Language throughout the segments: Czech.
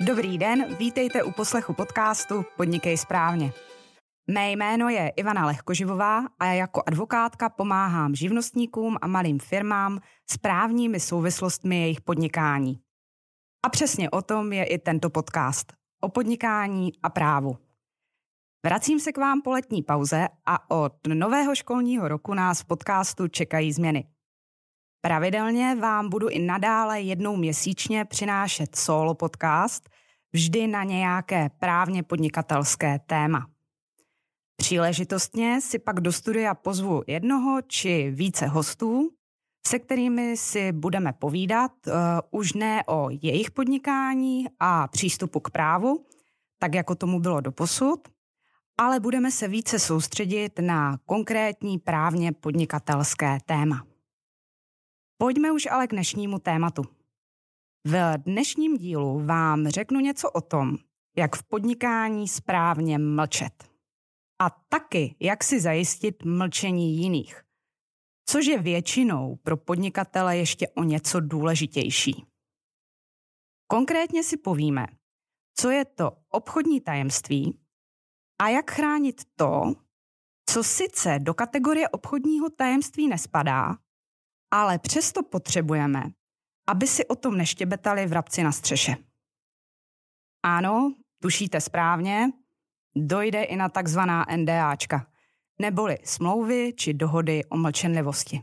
Dobrý den, vítejte u poslechu podcastu Podnikej správně. Mé jméno je Ivana Lehkoživová a já jako advokátka pomáhám živnostníkům a malým firmám s právními souvislostmi jejich podnikání. A přesně o tom je i tento podcast, o podnikání a právu. Vracím se k vám po letní pauze a od nového školního roku nás v podcastu čekají změny. Pravidelně vám budu i nadále jednou měsíčně přinášet solo podcast, vždy na nějaké právně podnikatelské téma. Příležitostně si pak do studia pozvu jednoho či více hostů, se kterými si budeme povídat už ne o jejich podnikání a přístupu k právu, tak jako tomu bylo doposud, ale budeme se více soustředit na konkrétní právně podnikatelské téma. Pojďme už ale k dnešnímu tématu. V dnešním dílu vám řeknu něco o tom, jak v podnikání správně mlčet. A taky, jak si zajistit mlčení jiných, což je většinou pro podnikatele ještě o něco důležitější. Konkrétně si povíme, co je to obchodní tajemství a jak chránit to, co sice do kategorie obchodního tajemství nespadá, ale přesto potřebujeme, aby si o tom neštěbetali vrabci na střeše. Ano, tušíte správně, dojde i na takzvaná NDAčka, neboli smlouvy či dohody o mlčenlivosti.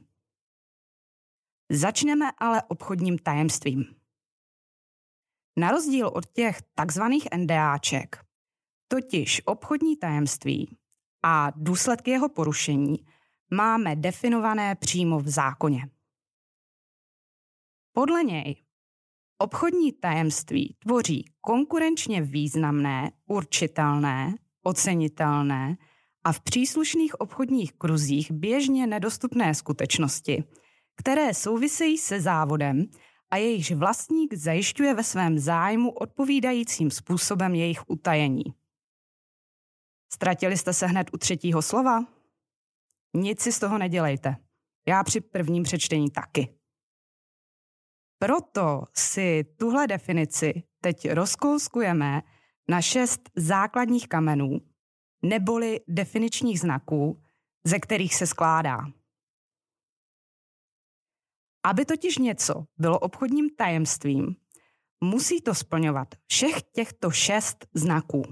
Začneme ale obchodním tajemstvím. Na rozdíl od těch takzvaných NDAček, totiž obchodní tajemství a důsledky jeho porušení máme definované přímo v zákoně. Podle něj obchodní tajemství tvoří konkurenčně významné, určitelné, ocenitelné a v příslušných obchodních kruzích běžně nedostupné skutečnosti, které souvisejí se závodem a jejichž vlastník zajišťuje ve svém zájmu odpovídajícím způsobem jejich utajení. Ztratili jste se hned u třetího slova? Nic si z toho nedělejte. Já při prvním přečtení taky. Proto si tuhle definici teď rozkouskujeme na 6 základních kamenů, neboli definičních znaků, ze kterých se skládá. Aby totiž něco bylo obchodním tajemstvím, musí to splňovat všech těchto 6 znaků.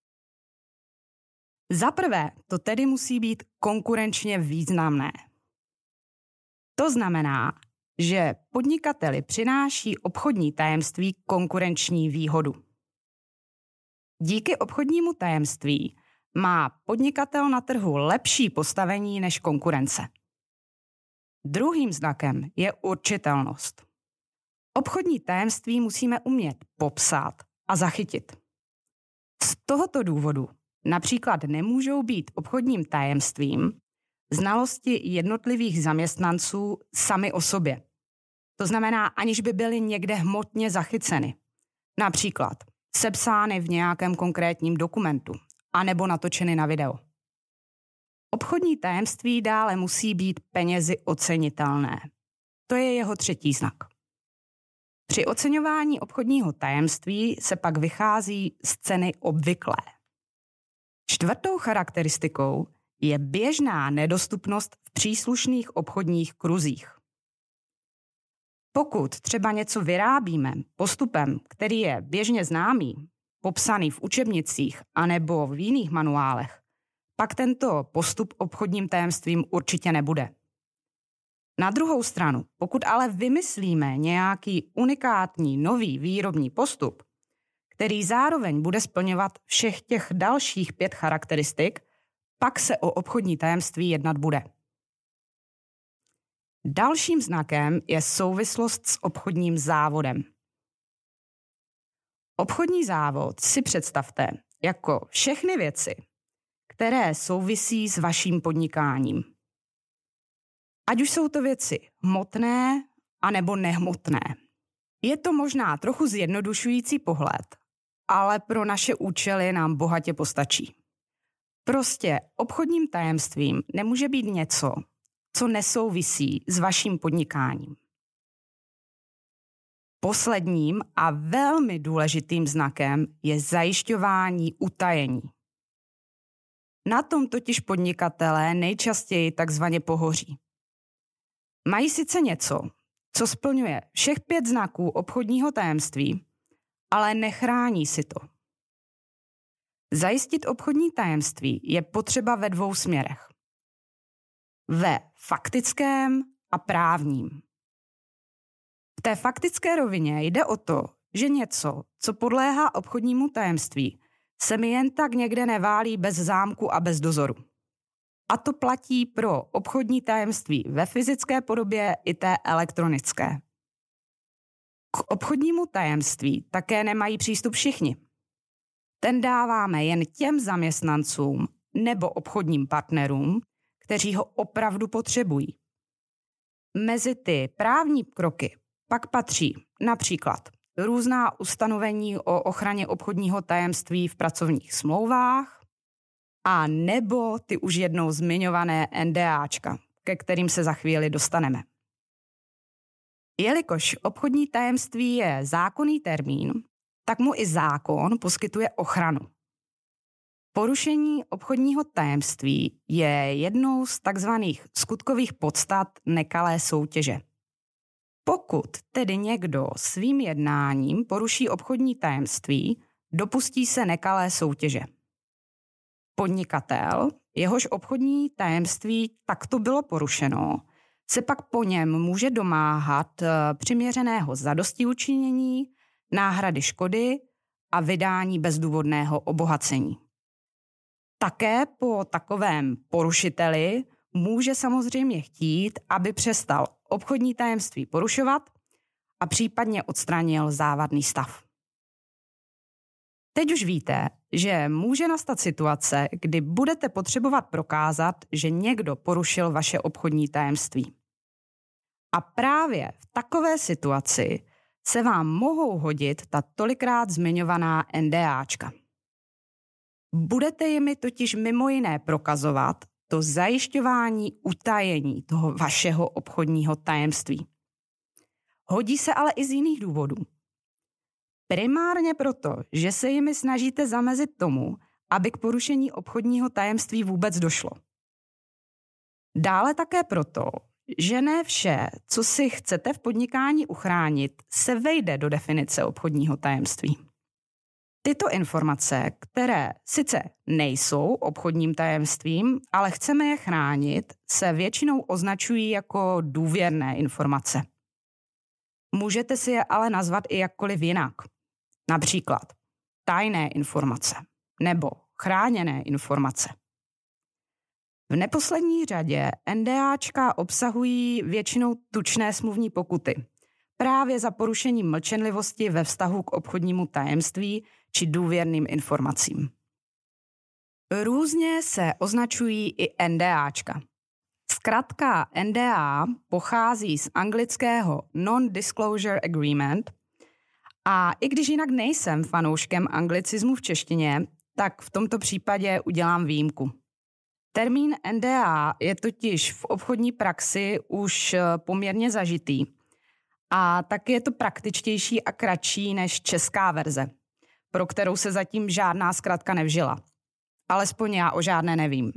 Za prvé, to tedy musí být konkurenčně významné. To znamená, že podnikateli přináší obchodní tajemství konkurenční výhodu. Díky obchodnímu tajemství má podnikatel na trhu lepší postavení než konkurence. Druhým znakem je určitelnost. Obchodní tajemství musíme umět popsat a zachytit. Z tohoto důvodu například nemůžou být obchodním tajemstvím znalosti jednotlivých zaměstnanců sami o sobě. To znamená, aniž by byly někde hmotně zachyceny. Například sepsány v nějakém konkrétním dokumentu, anebo natočeny na video. Obchodní tajemství dále musí být penězi ocenitelné. To je jeho třetí znak. Při oceňování obchodního tajemství se pak vychází z ceny obvyklé. Čtvrtou charakteristikou je běžná nedostupnost v příslušných obchodních kruzích. Pokud třeba něco vyrábíme postupem, který je běžně známý, popsaný v učebnicích anebo v jiných manuálech, pak tento postup obchodním tajemstvím určitě nebude. Na druhou stranu, pokud ale vymyslíme nějaký unikátní nový výrobní postup, který zároveň bude splňovat všech těch dalších 5 charakteristik, pak se o obchodní tajemství jednat bude. Dalším znakem je souvislost s obchodním závodem. Obchodní závod si představte jako všechny věci, které souvisí s vaším podnikáním. Ať už jsou to věci hmotné anebo nehmotné. Je to možná trochu zjednodušující pohled, ale pro naše účely nám bohatě postačí. Prostě obchodním tajemstvím nemůže být něco, co nesouvisí s vaším podnikáním. Posledním a velmi důležitým znakem je zajišťování utajení. Na tom totiž podnikatelé nejčastěji takzvaně pohoří. Mají sice něco, co splňuje všech 5 znaků obchodního tajemství, ale nechrání si to. Zajistit obchodní tajemství je potřeba ve 2 směrech. Ve faktickém a právním. V té faktické rovině jde o to, že něco, co podléhá obchodnímu tajemství, se mi jen tak někde neválí bez zámku a bez dozoru. A to platí pro obchodní tajemství ve fyzické podobě i té elektronické. K obchodnímu tajemství také nemají přístup všichni. Ten dáváme jen těm zaměstnancům nebo obchodním partnerům, kteří ho opravdu potřebují. Mezi ty právní kroky pak patří například různá ustanovení o ochraně obchodního tajemství v pracovních smlouvách a nebo ty už jednou zmiňované NDAčka, ke kterým se za chvíli dostaneme. Jelikož obchodní tajemství je zákonný termín, tak mu i zákon poskytuje ochranu. Porušení obchodního tajemství je jednou z takzvaných skutkových podstat nekalé soutěže. Pokud tedy někdo svým jednáním poruší obchodní tajemství, dopustí se nekalé soutěže. Podnikatel, jehož obchodní tajemství takto bylo porušeno, se pak po něm může domáhat přiměřeného zadostiučinění, náhrady škody a vydání bezdůvodného obohacení. Také po takovém porušiteli může samozřejmě chtít, aby přestal obchodní tajemství porušovat a případně odstranil závadný stav. Teď už víte, že může nastat situace, kdy budete potřebovat prokázat, že někdo porušil vaše obchodní tajemství. A právě v takové situaci se vám mohou hodit ta tolikrát zmiňovaná NDAčka. Budete jimi totiž mimo jiné prokazovat to zajišťování utajení toho vašeho obchodního tajemství. Hodí se ale i z jiných důvodů. Primárně proto, že se jimi snažíte zamezit tomu, aby k porušení obchodního tajemství vůbec došlo. Dále také proto, že ne vše, co si chcete v podnikání uchránit, se vejde do definice obchodního tajemství. Tyto informace, které sice nejsou obchodním tajemstvím, ale chceme je chránit, se většinou označují jako důvěrné informace. Můžete si je ale nazvat i jakkoliv jinak. Například tajné informace nebo chráněné informace. V neposlední řadě NDAčka obsahují většinou tučné smluvní pokuty, právě za porušení mlčenlivosti ve vztahu k obchodnímu tajemství či důvěrným informacím. Různě se označují i NDAčka. Zkratka NDA pochází z anglického Non-Disclosure Agreement a i když jinak nejsem fanouškem anglicismu v češtině, tak v tomto případě udělám výjimku. Termín NDA je totiž v obchodní praxi už poměrně zažitý a taky je to praktičtější a kratší než česká verze, pro kterou se zatím žádná zkratka nevžila. Alespoň já o žádné nevím.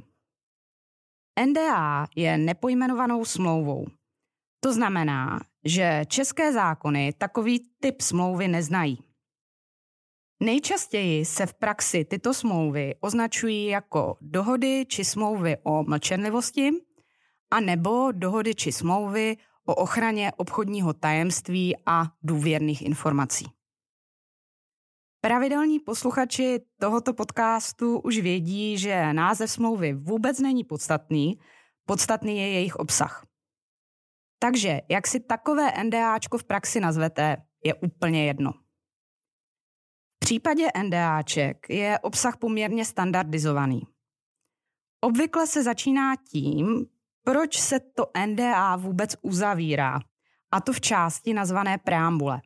NDA je nepojmenovanou smlouvou. To znamená, že české zákony takový typ smlouvy neznají. Nejčastěji se v praxi tyto smlouvy označují jako dohody či smlouvy o mlčenlivosti a nebo dohody či smlouvy o ochraně obchodního tajemství a důvěrných informací. Pravidelní posluchači tohoto podcastu už vědí, že název smlouvy vůbec není podstatný, podstatný je jejich obsah. Takže, jak si takové NDAčko v praxi nazvete, je úplně jedno. V případě NDAček je obsah poměrně standardizovaný. Obvykle se začíná tím, proč se to NDA vůbec uzavírá, a to v části nazvané preambule.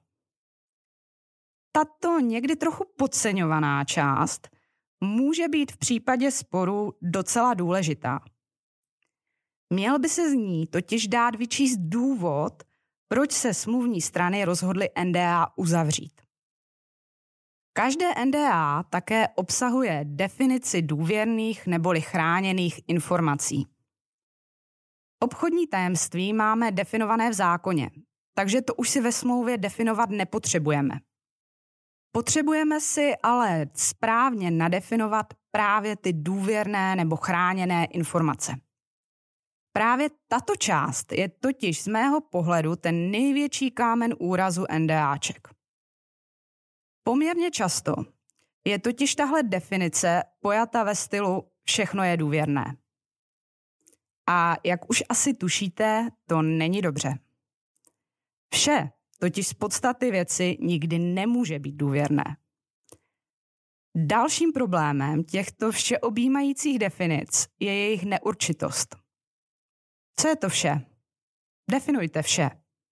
Tato někdy trochu podceňovaná část může být v případě sporu docela důležitá. Měl by se z ní totiž dát vyčíst důvod, proč se smluvní strany rozhodly NDA uzavřít. Každé NDA také obsahuje definici důvěrných neboli chráněných informací. Obchodní tajemství máme definované v zákoně, takže to už si ve smlouvě definovat nepotřebujeme. Potřebujeme si ale správně nadefinovat právě ty důvěrné nebo chráněné informace. Právě tato část je totiž z mého pohledu ten největší kámen úrazu NDAček. Poměrně často je totiž tahle definice pojata ve stylu všechno je důvěrné. A jak už asi tušíte, to není dobře. Vše totiž z podstaty věci nikdy nemůže být důvěrné. Dalším problémem těchto všeobjímajících definic je jejich neurčitost. Co je to vše? Definujte vše.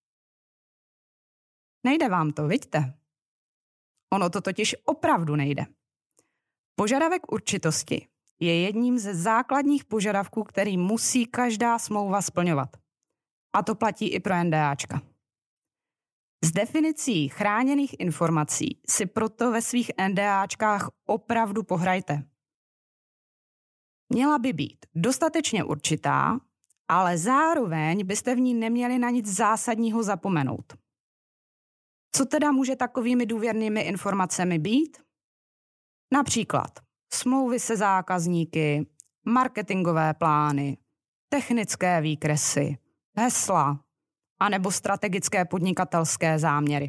Nejde vám to, viďte? Ono to totiž opravdu nejde. Požadavek určitosti je jedním ze základních požadavků, který musí každá smlouva splňovat. A to platí i pro NDAčka. S definicí chráněných informací si proto ve svých NDAčkách opravdu pohrajte. Měla by být dostatečně určitá, ale zároveň byste v ní neměli na nic zásadního zapomenout. Co teda může takovými důvěrnými informacemi být? Například smlouvy se zákazníky, marketingové plány, technické výkresy, hesla anebo strategické podnikatelské záměry.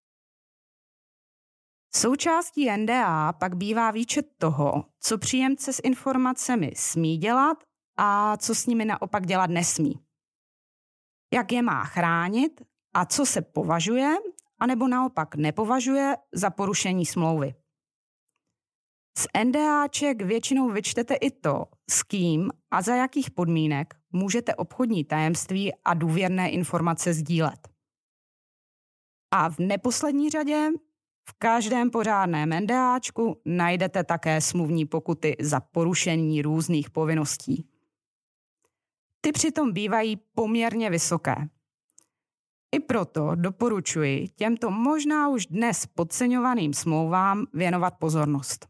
Součástí NDA pak bývá výčet toho, co příjemce s informacemi smí dělat a co s nimi naopak dělat nesmí. Jak je má chránit a co se považuje anebo naopak nepovažuje za porušení smlouvy. Z NDAček většinou vyčtete i to, s kým a za jakých podmínek můžete obchodní tajemství a důvěrné informace sdílet. A v neposlední řadě v každém pořádném NDAčku najdete také smluvní pokuty za porušení různých povinností. Ty přitom bývají poměrně vysoké. I proto doporučuji těmto možná už dnes podceňovaným smlouvám věnovat pozornost.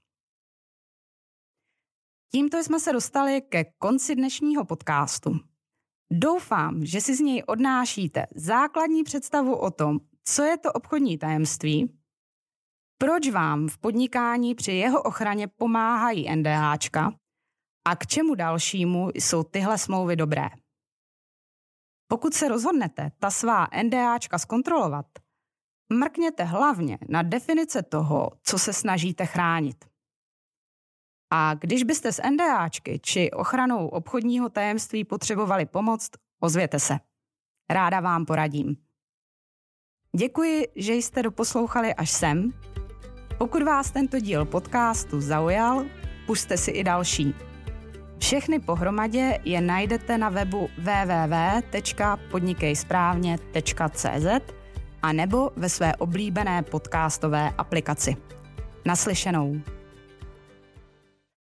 Tímto jsme se dostali ke konci dnešního podcastu. Doufám, že si z něj odnášíte základní představu o tom, co je to obchodní tajemství, proč vám v podnikání při jeho ochraně pomáhají NDAčka a k čemu dalšímu jsou tyhle smlouvy dobré. Pokud se rozhodnete ta svá NDAčka zkontrolovat, mrkněte hlavně na definice toho, co se snažíte chránit. A když byste s NDAčky či ochranou obchodního tajemství potřebovali pomoct, ozvěte se. Ráda vám poradím. Děkuji, že jste doposlouchali až sem. Pokud vás tento díl podcastu zaujal, pusťte si i další. Všechny pohromadě je najdete na webu www.podnikejsprávně.cz a nebo ve své oblíbené podcastové aplikaci. Naslyšenou.